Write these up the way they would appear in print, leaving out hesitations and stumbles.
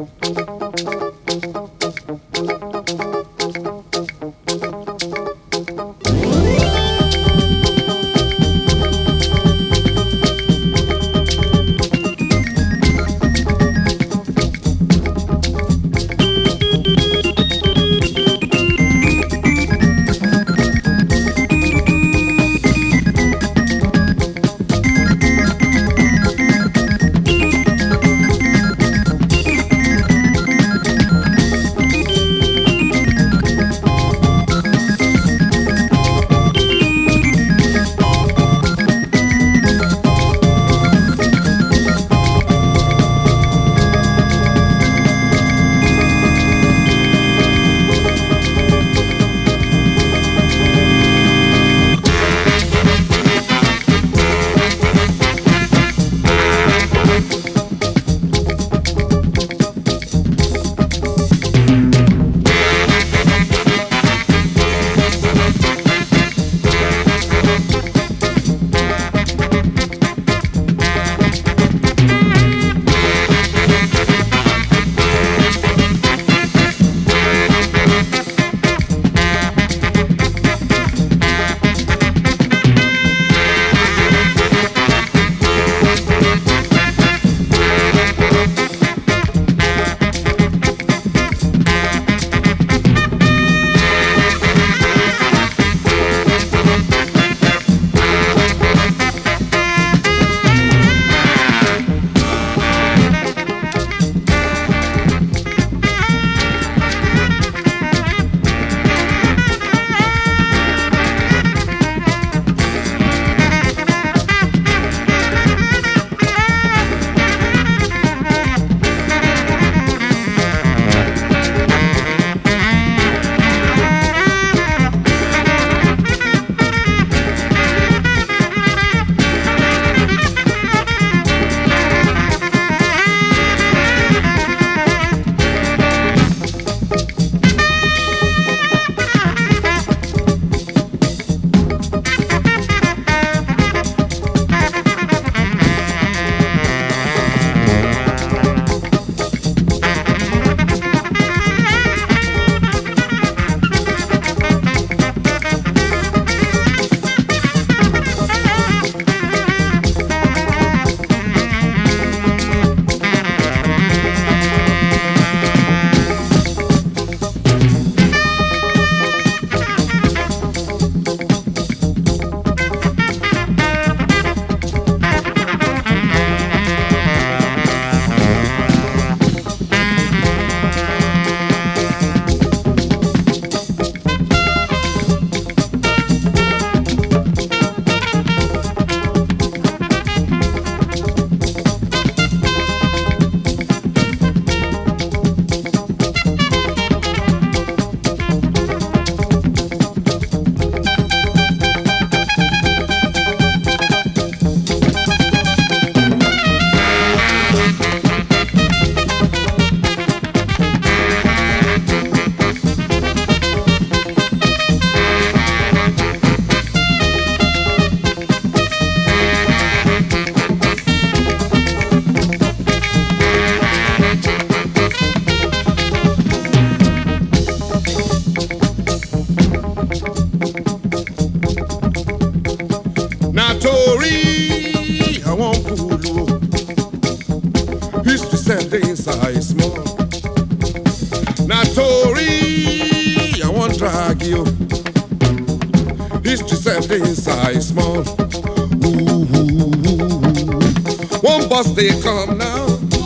They come now.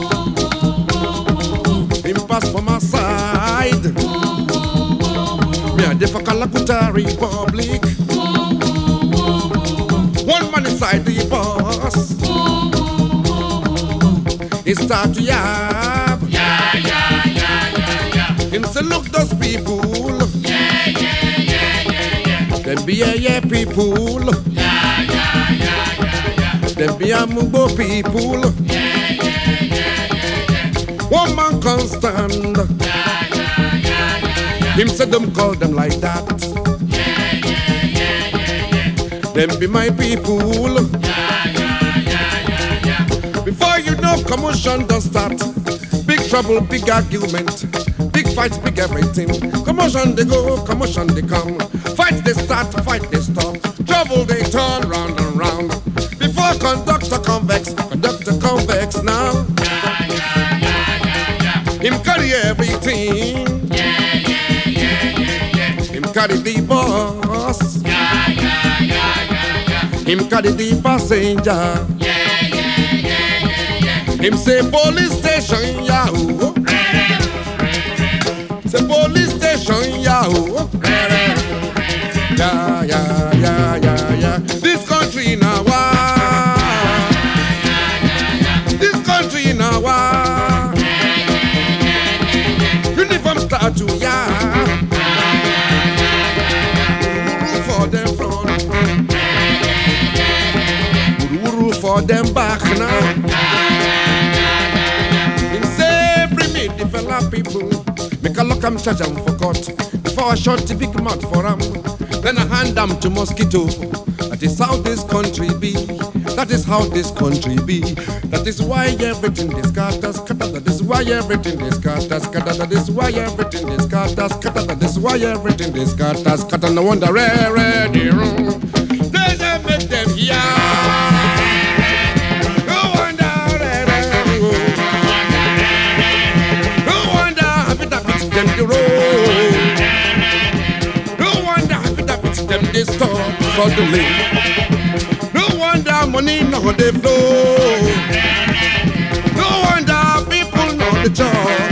Him pass for my side. Me a for Calacuta Republic. One man inside the bus. He start to yab. Yeah, yeah, yeah, yeah, yeah. Him say look those people. Yeah, yeah, yeah, yeah, yeah. Them be yeah people. Yeah, yeah, yeah, yeah, yeah. Them be a Mugbo people. One man can't stand. Him said them call them like that. Them be my people. Before you know commotion does start, big trouble, big argument, big fights, big everything. Commotion they go, commotion they come. Fight they start, fight they stop. Trouble they turn round and round. Before conductor convex now. Him carry everything. Him carry the boss. Him carry the passenger. Him say police station, yahoo. Say police station, yahoo. Yeah. This country now, this country now, uniform start to Wuru for them front, wuru for them back now. People make a look, I'm charge them for court. Before I shot the big mouth for them, then I hand them to mosquito. That is how this country be. That is how this country be. That is why everything is scatters. That is why everything is scatters. That is why everything is scatters. That is why everything is scatters. No wonder the wrong. They just make them here. They stop suddenly. No wonder money now they flow. No wonder people know the job.